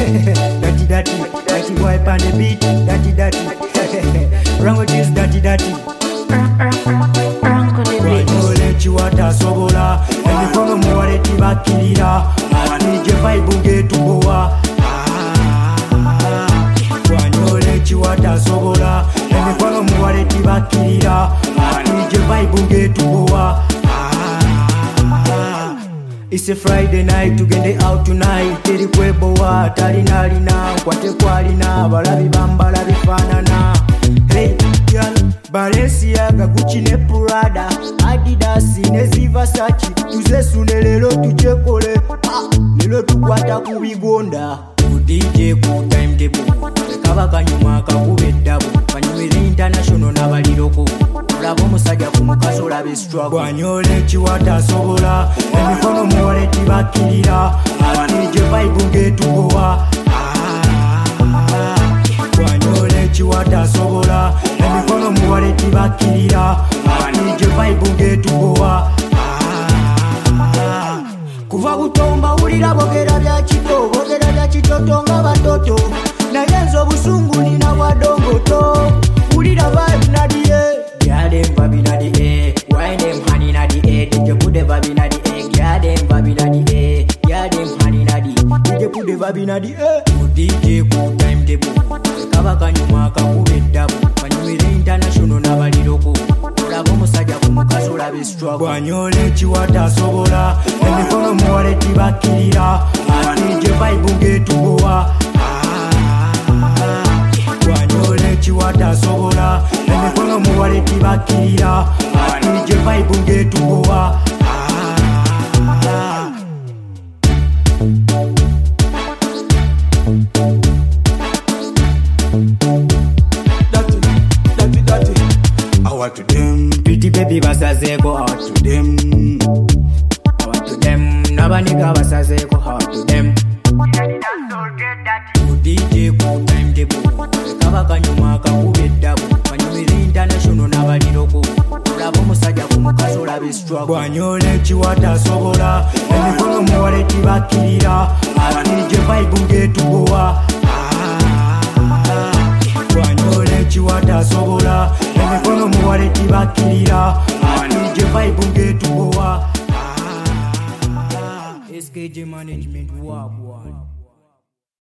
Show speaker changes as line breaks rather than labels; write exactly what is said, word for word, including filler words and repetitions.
Dirty dirty, dirty boy on the beat. Dirty dirty, wrong with this dirty dirty. Wanyole chiwata sobola, emikono muwaleti bakirira, awanije vibe ngetubowa. Wanyole chiwata sobola, emikono muwaleti bakirira, awanije vibe ngetubowa. It's a Friday night, tugende out tonight. Teri kwebowa, talina lina, kwate kwalina, balabi bambala bifanana. Hey girl, Balenciaga, Gucci ne Prada, Adidas ne Versace, tuzesune lelo tujekole. Ah, lelo tukwata kubigonda. Ku D J ku timetable, kaba kanyuma kakubeddabu, kanyumira international n'abaliroko. Olaba omusajja ku mukazi olaba struggle. Wanyole chiwata sobola, emikono muwaleti bakirira, awanije vibe ngetubowa. Wanyole chiwata sobola, emikono muwaleti bakirira, awanije vibe ngetubowa. Kuva butomba ulira bogera bya kito, bogera bya kitoto nga batoto, naye nze obusungu nina bwadongoto. Ulira vibe na die, girl dem vibe na the air, wine dem honey na the air, D J put the vibe na the air, girl dem vibe na the air, girl dem honey na the, D J put the vibe na the air. Ku D J ku timetable, kaba kanyuma kakubeddabu, kanyumira international n'abaliroko. Olaba omusajja ku mukazi olaba struggle. Wanyole chiwata sobola, emikono muwaleti bakirira, awanije vibe ngetubowa. Wanyole chiwata sobola, emikono muwaleti bakirira, awanije vibe ngetubowa.
Out to them,
Pretty baby basazeko out to them. Out to them, nabaniga basazeko out to them. Ku D J ku timetable, kaba kanyuma kakubeddabu, kanyumira international n'abaliroko. Olaba omusajja ku mukazi olaba struggle. Wanyole chiwata sobola, emikono muwaleti bakirira, awanije vibe ngetubowa. Wanyole chiwata sobola, emikono muwaleti bakirira, awanije vibe ngetubowa. S K J management wagwan.